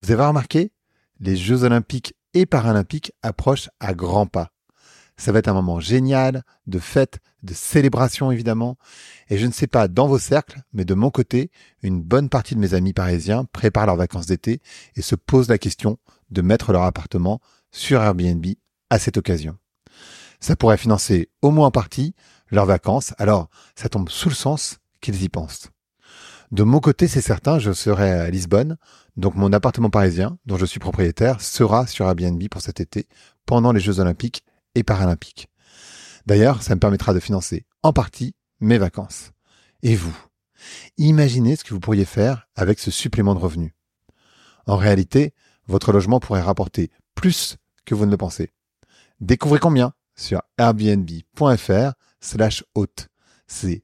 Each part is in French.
Vous avez remarqué, les Jeux Olympiques et Paralympiques approchent à grands pas. Ça va être un moment génial, de fête, de célébration évidemment. Et je ne sais pas dans vos cercles, mais de mon côté, une bonne partie de mes amis parisiens préparent leurs vacances d'été et se posent la question de mettre leur appartement sur Airbnb à cette occasion. Ça pourrait financer au moins en partie leurs vacances, alors ça tombe sous le sens qu'ils y pensent. De mon côté, c'est certain, je serai à Lisbonne, donc mon appartement parisien, dont je suis propriétaire, sera sur Airbnb pour cet été, pendant les Jeux Olympiques et Paralympiques. D'ailleurs, ça me permettra de financer en partie mes vacances. Et vous, imaginez ce que vous pourriez faire avec ce supplément de revenus. En réalité, votre logement pourrait rapporter plus que vous ne le pensez. Découvrez combien sur airbnb.fr/hôte. C'est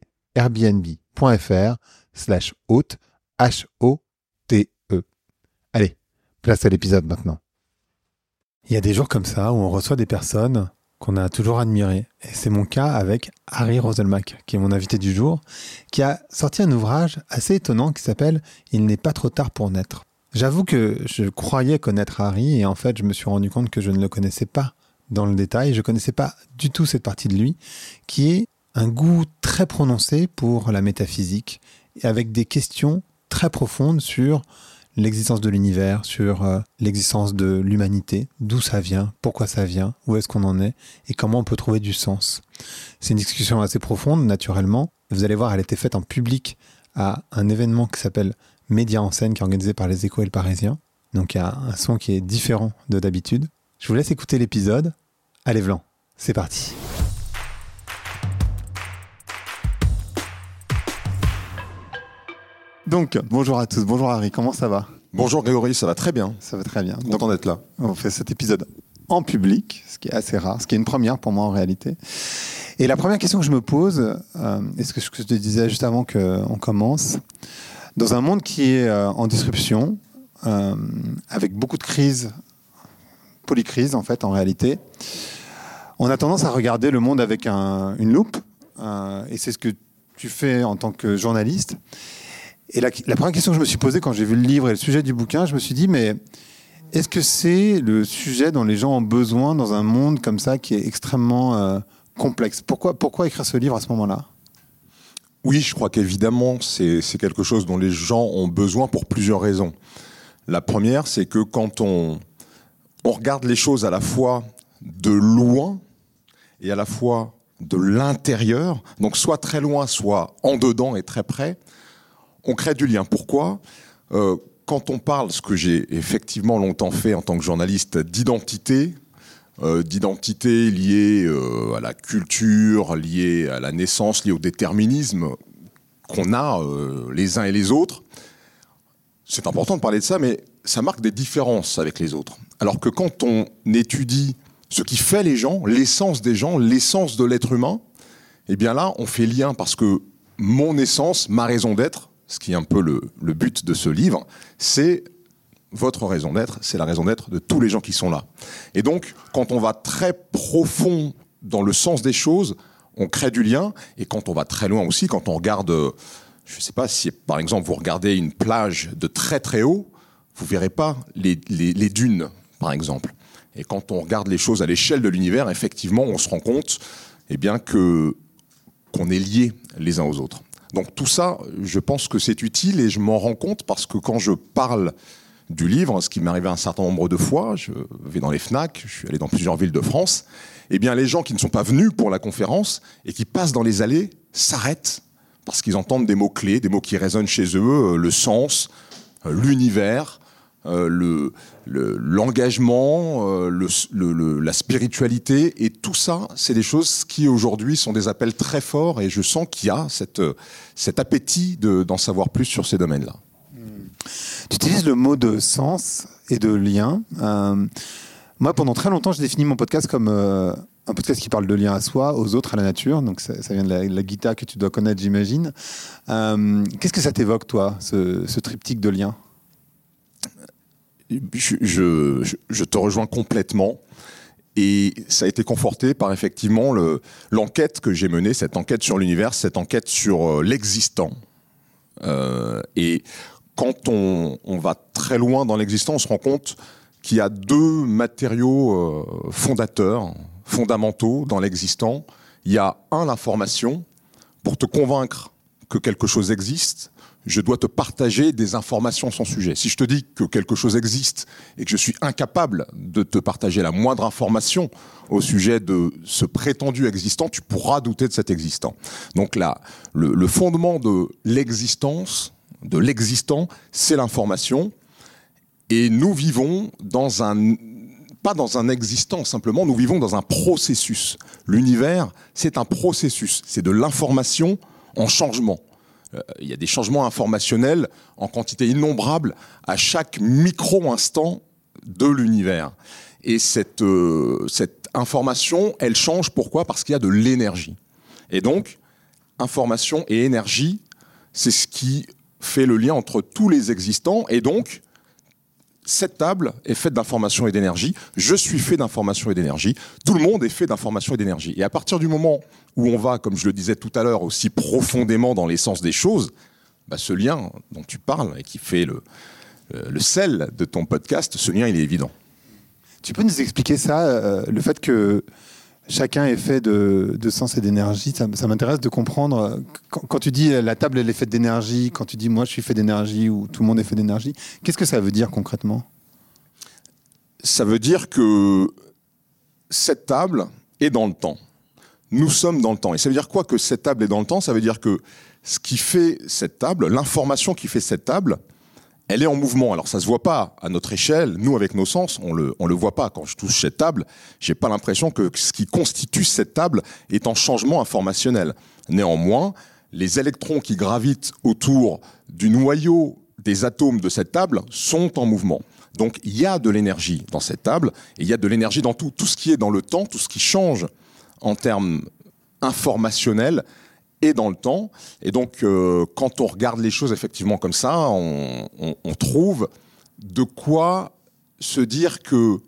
airbnb.fr/hôte, H-O-T-E. Allez, place à l'épisode maintenant. Il y a des jours comme ça où on reçoit des personnes qu'on a toujours admirées. Et c'est mon cas avec Harry Roselmack, qui est mon invité du jour, qui a sorti un ouvrage assez étonnant qui s'appelle « Il n'est pas trop tard pour naître ». J'avoue que je croyais connaître Harry et en fait je me suis rendu compte que je ne le connaissais pas dans le détail. Je ne connaissais pas du tout cette partie de lui qui est un goût très prononcé pour la métaphysique et avec des questions très profondes sur l'existence de l'univers, sur l'existence de l'humanité, d'où ça vient, pourquoi ça vient, où est-ce qu'on en est et comment on peut trouver du sens. C'est une discussion assez profonde, naturellement. Vous allez voir, elle a été faite en public à un événement qui s'appelle Média en scène, qui est organisé par Les Échos et Le Parisien. Donc il y a un son qui est différent de d'habitude. Je vous laisse écouter l'épisode. Allez Vlan, c'est parti. Donc, bonjour à tous, bonjour Harry, comment ça va ? Bonjour Grégory, ça va très bien. Ça va très bien. Content d'être là. On fait cet épisode en public, ce qui est assez rare, ce qui est une première pour moi en réalité. Et la première question que je me pose, est ce que je te disais juste avant qu'on commence, dans un monde qui est en disruption, avec beaucoup de crises, polycrises en fait en réalité, on a tendance à regarder le monde avec une loupe, et c'est ce que tu fais en tant que journaliste. Et la première question que je me suis posée quand j'ai vu le livre et le sujet du bouquin, je me suis dit, mais est-ce que c'est le sujet dont les gens ont besoin dans un monde comme ça qui est extrêmement complexe ? Pourquoi écrire ce livre à ce moment-là ? Oui, je crois qu'évidemment, c'est quelque chose dont les gens ont besoin pour plusieurs raisons. La première, c'est que quand on regarde les choses à la fois de loin et à la fois de l'intérieur, donc soit très loin, soit en dedans et très près, on crée du lien. Pourquoi ? Quand on parle, ce que j'ai effectivement longtemps fait en tant que journaliste, d'identité liée à la culture, liée à la naissance, liée au déterminisme qu'on a les uns et les autres, c'est important de parler de ça, mais ça marque des différences avec les autres. Alors que quand on étudie ce qui fait les gens, l'essence des gens, l'essence de l'être humain, eh bien là, on fait lien parce que mon essence, ma raison d'être, ce qui est un peu le but de ce livre, c'est votre raison d'être, c'est la raison d'être de tous les gens qui sont là. Et donc, quand on va très profond dans le sens des choses, on crée du lien. Et quand on va très loin aussi, quand on regarde, je ne sais pas si par exemple vous regardez une plage de très très haut, vous ne verrez pas les dunes, par exemple. Et quand on regarde les choses à l'échelle de l'univers, effectivement, on se rend compte bien qu'on est liés les uns aux autres. Donc tout ça, je pense que c'est utile et je m'en rends compte parce que quand je parle du livre, ce qui m'est arrivé un certain nombre de fois, je vais dans les FNAC, je suis allé dans plusieurs villes de France, eh bien les gens qui ne sont pas venus pour la conférence et qui passent dans les allées s'arrêtent parce qu'ils entendent des mots-clés, des mots qui résonnent chez eux, le sens, l'univers, l'engagement, la spiritualité, et tout ça, c'est des choses qui aujourd'hui sont des appels très forts, et je sens qu'il y a cet appétit d'en savoir plus sur ces domaines-là. Tu utilises le mot de sens et de lien. Moi, pendant très longtemps, j'ai défini mon podcast comme un podcast qui parle de lien à soi, aux autres, à la nature. Donc ça vient de la guitare que tu dois connaître, j'imagine. Qu'est-ce que ça t'évoque, toi, ce triptyque de lien ? Je te rejoins complètement, et ça a été conforté par effectivement l'enquête que j'ai menée, cette enquête sur l'univers, cette enquête sur l'existant. Et quand on va très loin dans l'existence, on se rend compte qu'il y a deux matériaux fondamentaux dans l'existant. Il y a l'information. Pour te convaincre que quelque chose existe, je dois te partager des informations à son sujet. Si je te dis que quelque chose existe et que je suis incapable de te partager la moindre information au sujet de ce prétendu existant, tu pourras douter de cet existant. Donc là, le fondement de l'existence, de l'existant, c'est l'information. Et nous vivons pas dans un existant simplement, nous vivons dans un processus. L'univers, c'est un processus. C'est de l'information en changement. Il y a des changements informationnels en quantité innombrable à chaque micro-instant de l'univers. Et cette information, elle change. Pourquoi ? Parce qu'il y a de l'énergie. Et donc, information et énergie, c'est ce qui fait le lien entre tous les existants. Et donc, cette table est faite d'information et d'énergie. Je suis fait d'information et d'énergie. Tout le monde est fait d'information et d'énergie. Et à partir du moment où on va, comme je le disais tout à l'heure, aussi profondément dans l'essence des choses, ce lien dont tu parles et qui fait le sel de ton podcast, ce lien, il est évident. Tu peux nous expliquer ça, le fait que chacun est fait de sens et d'énergie, ça m'intéresse de comprendre. Quand tu dis la table elle est faite d'énergie, quand tu dis moi je suis fait d'énergie ou tout le monde est fait d'énergie, qu'est-ce que ça veut dire concrètement ? Ça veut dire que cette table est dans le temps. Nous sommes dans le temps. Et ça veut dire quoi que cette table est dans le temps ? Ça veut dire que ce qui fait cette table, l'information qui fait cette table, elle est en mouvement. Alors ça se voit pas à notre échelle. Nous, avec nos sens, on le voit pas. Quand je touche cette table, j'ai pas l'impression que ce qui constitue cette table est en changement informationnel. Néanmoins, les électrons qui gravitent autour du noyau des atomes de cette table sont en mouvement. Donc il y a de l'énergie dans cette table, et il y a de l'énergie dans tout ce qui est dans le temps, tout ce qui change en termes informationnels et dans le temps. Et donc, quand on regarde les choses effectivement comme ça, on trouve de quoi se dire que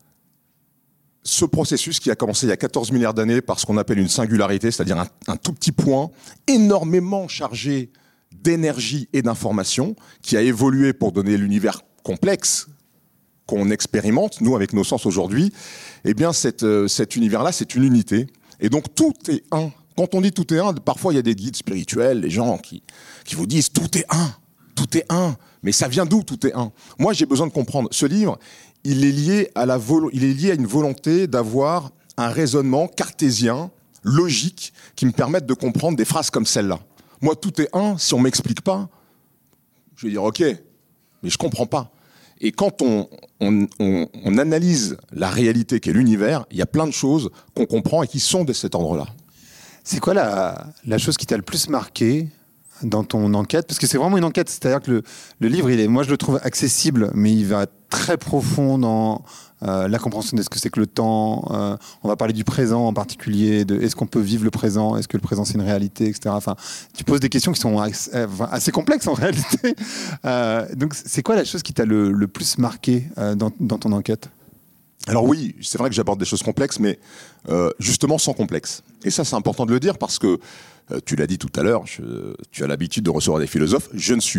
ce processus qui a commencé il y a 14 milliards d'années par ce qu'on appelle une singularité, c'est-à-dire un tout petit point énormément chargé d'énergie et d'information, qui a évolué pour donner l'univers complexe qu'on expérimente, nous, avec nos sens aujourd'hui, eh bien, cet univers-là, c'est une unité. Et donc, tout est un. Quand on dit tout est un, parfois il y a des guides spirituels, les gens qui vous disent tout est un. Mais ça vient d'où tout est un ? Moi, j'ai besoin de comprendre. Ce livre, il est lié à une volonté d'avoir un raisonnement cartésien, logique, qui me permette de comprendre des phrases comme celle-là. Moi, tout est un. Si on m'explique pas, je vais dire ok, mais je comprends pas. Et quand on analyse la réalité qu'est l'univers, il y a plein de choses qu'on comprend et qui sont de cet ordre-là. C'est quoi la chose qui t'a le plus marqué dans ton enquête ? Parce que c'est vraiment une enquête, c'est-à-dire que le livre, moi je le trouve accessible, mais il va très profond dans la compréhension de ce que c'est que le temps. On va parler du présent en particulier, de est-ce qu'on peut vivre le présent, est-ce que le présent c'est une réalité, etc. Enfin, tu poses des questions qui sont assez complexes en réalité. Donc c'est quoi la chose qui t'a le plus marqué dans ton enquête ? Alors oui, c'est vrai que j'aborde des choses complexes, mais justement sans complexe. Et ça, c'est important de le dire parce que, tu l'as dit tout à l'heure, tu as l'habitude de recevoir des philosophes. Je ne suis